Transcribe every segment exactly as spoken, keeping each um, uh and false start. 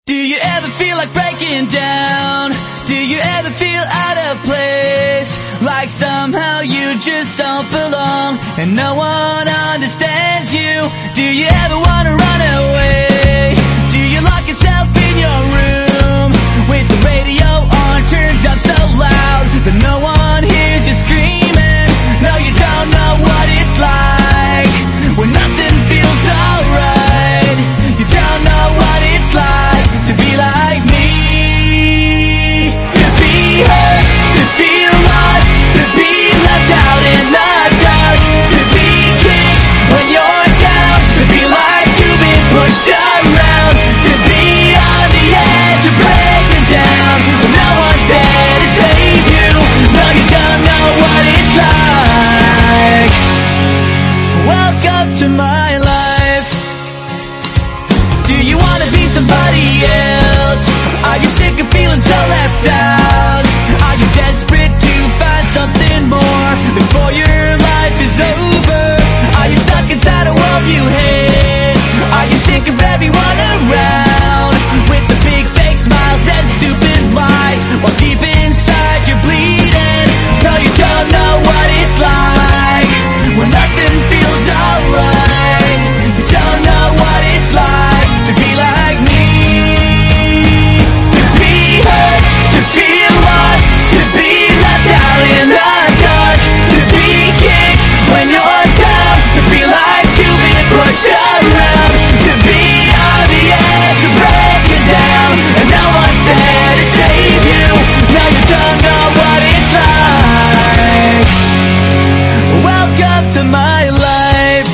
Do you ever feel like breaking down? Do you ever feel out of place? Like somehow you just don't belong and no one understands you? Do you ever want to run away? Do you lock yourself in your room with the radio on turned up so loud that no one hears you screaming? No, you don't know what it's like when nothing feels alright. You don't know what it's like to be like me, to be hurt, to feel lost, to be left out in the dark, to be kicked when you're down, to feel like you've been pushed around, to be on the edge, to break you down, but no one's there to save you. No, you don't know what it's like. Welcome to my life. Do you want to be somebody else? Are you sick of feeling so left out? Are you desperate to find something more before your life is over? Are you stuck inside a world you hate? Are you sick of everyone around with the big fake smiles and stupid lies while deep inside you're bleeding? No, you don't know what it's like when nothing feels alright. You don't know what it's like to be like me, to be hurt, to feel lost, to be left out in the dark, to be kicked when you're down, to feel like you've been pushed around, to be on the edge, to break you down, and no one's there to save you. No, you don't know what it's like. Welcome to my life.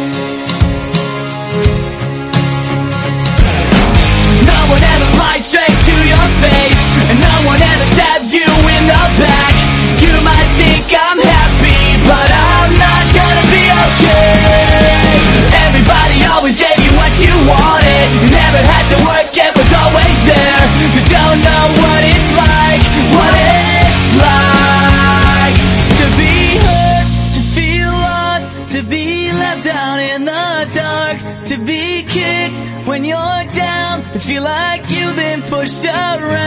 No one ever lied straight to your face, and no one ever stabbed you in the back. You might think I'm happy, but I'm not gonna be okay. Everybody always gave you what you wanted. You never had to work, it was always there. You don't know what it's like, what it's like to be hurt, to feel lost, to be left out in the dark, to be kicked when you're down, to feel like you've been pushed around.